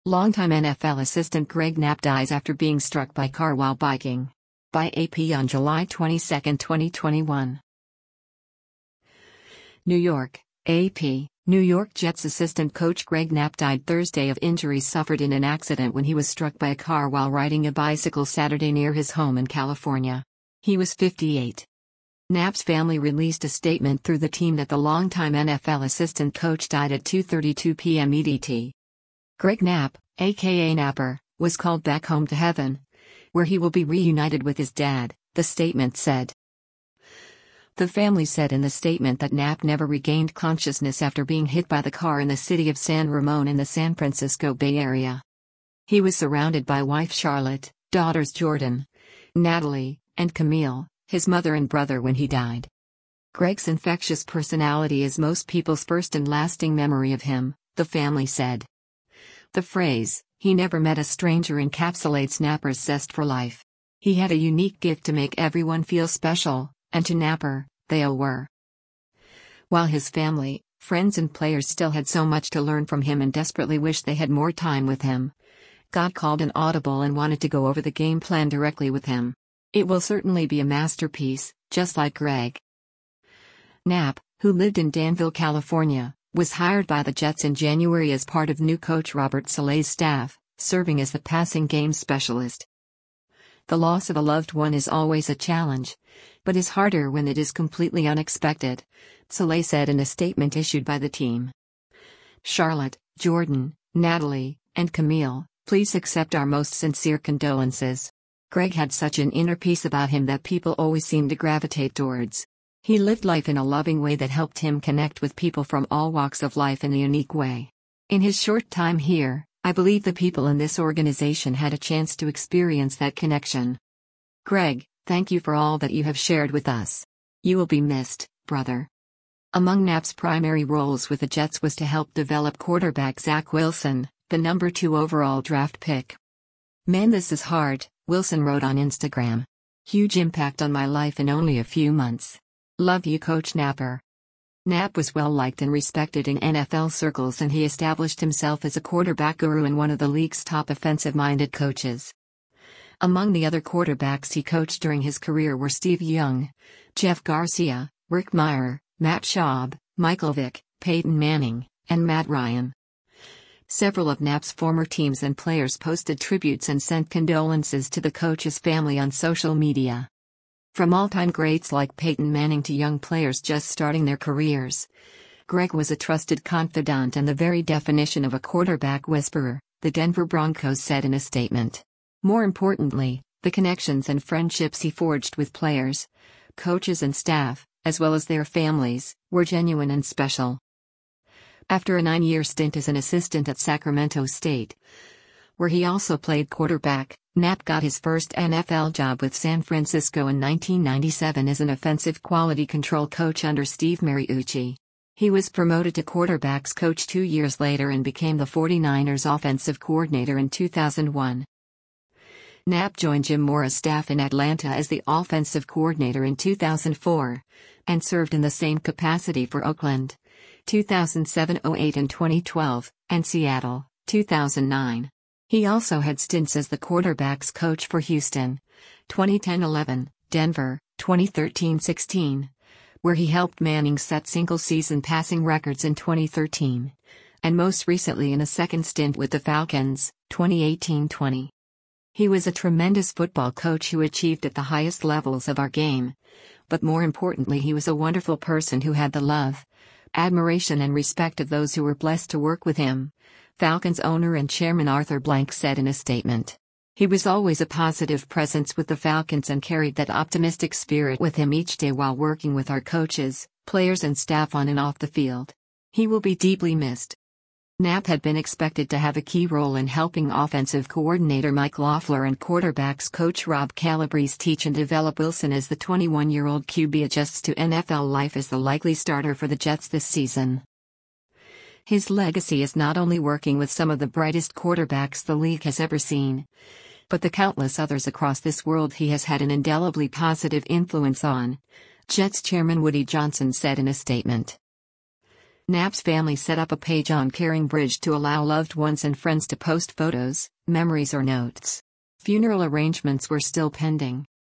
Longtime NFL assistant Greg Knapp dies after being struck by car while biking. By AP on July 22, 2021. New York, AP. New York Jets assistant coach Greg Knapp died Thursday of injuries suffered in an accident when he was struck by a car while riding a bicycle Saturday near his home in California. He was 58. Knapp's family released a statement through the team that the longtime NFL assistant coach died at 2:32 p.m. EDT. Greg Knapp, aka Napper, was called back home to heaven, where he will be reunited with his dad, the statement said. The family said in the statement that Knapp never regained consciousness after being hit by the car in the city of San Ramon in the San Francisco Bay Area. He was surrounded by wife Charlotte, daughters Jordan, Natalie, and Camille, his mother and brother when he died. Greg's infectious personality is most people's first and lasting memory of him, the family said. The phrase, "he never met a stranger," encapsulates Napper's zest for life. He had a unique gift to make everyone feel special, and to Napper, they all were. While his family, friends and players still had so much to learn from him and desperately wished they had more time with him, God called an audible and wanted to go over the game plan directly with him. It will certainly be a masterpiece, just like Greg. Knapp, who lived in Danville, California, was hired by the Jets in January as part of new coach Robert Saleh's staff, serving as the passing game specialist. The loss of a loved one is always a challenge, but is harder when it is completely unexpected, Saleh said in a statement issued by the team. Charlotte, Jordan, Natalie, and Camille, please accept our most sincere condolences. Greg had such an inner peace about him that people always seemed to gravitate towards. He lived life in a loving way that helped him connect with people from all walks of life in a unique way. In his short time here, I believe the people in this organization had a chance to experience that connection. Greg, thank you for all that you have shared with us. You will be missed, brother. Among Knapp's primary roles with the Jets was to help develop quarterback Zach Wilson, the number 2 overall draft pick. "Man, this is hard," Wilson wrote on Instagram. "Huge impact on my life in only a few months. Love you, Coach Napper." Knapp was well liked and respected in NFL circles, and he established himself as a quarterback guru and one of the league's top offensive-minded coaches. Among the other quarterbacks he coached during his career were Steve Young, Jeff Garcia, Rick Mirer, Matt Schaub, Michael Vick, Peyton Manning, and Matt Ryan. Several of Knapp's former teams and players posted tributes and sent condolences to the coach's family on social media. From all-time greats like Peyton Manning to young players just starting their careers, Greg was a trusted confidant and the very definition of a quarterback whisperer, the Denver Broncos said in a statement. More importantly, the connections and friendships he forged with players, coaches and staff, as well as their families, were genuine and special. After a 9-year stint as an assistant at Sacramento State, where he also played quarterback, Knapp got his first NFL job with San Francisco in 1997 as an offensive quality control coach under Steve Mariucci. He was promoted to quarterbacks coach 2 years later and became the 49ers offensive coordinator in 2001. Knapp joined Jim Mora's staff in Atlanta as the offensive coordinator in 2004, and served in the same capacity for Oakland, 2007-08 and 2012, and Seattle, 2009. He also had stints as the quarterbacks coach for Houston, 2010-11, Denver, 2013-16, where he helped Manning set single-season passing records in 2013, and most recently in a second stint with the Falcons, 2018-20. He was a tremendous football coach who achieved at the highest levels of our game, but more importantly he was a wonderful person who had the love, admiration and respect of those who were blessed to work with him, Falcons owner and chairman Arthur Blank said in a statement. He was always a positive presence with the Falcons and carried that optimistic spirit with him each day while working with our coaches, players and staff on and off the field. He will be deeply missed. Knapp had been expected to have a key role in helping offensive coordinator Mike Loeffler and quarterbacks coach Rob Calabrese teach and develop Wilson as the 21-year-old QB adjusts to NFL life as the likely starter for the Jets this season. His legacy is not only working with some of the brightest quarterbacks the league has ever seen, but the countless others across this world he has had an indelibly positive influence on, Jets chairman Woody Johnson said in a statement. Knapp's family set up a page on CaringBridge to allow loved ones and friends to post photos, memories or notes. Funeral arrangements were still pending.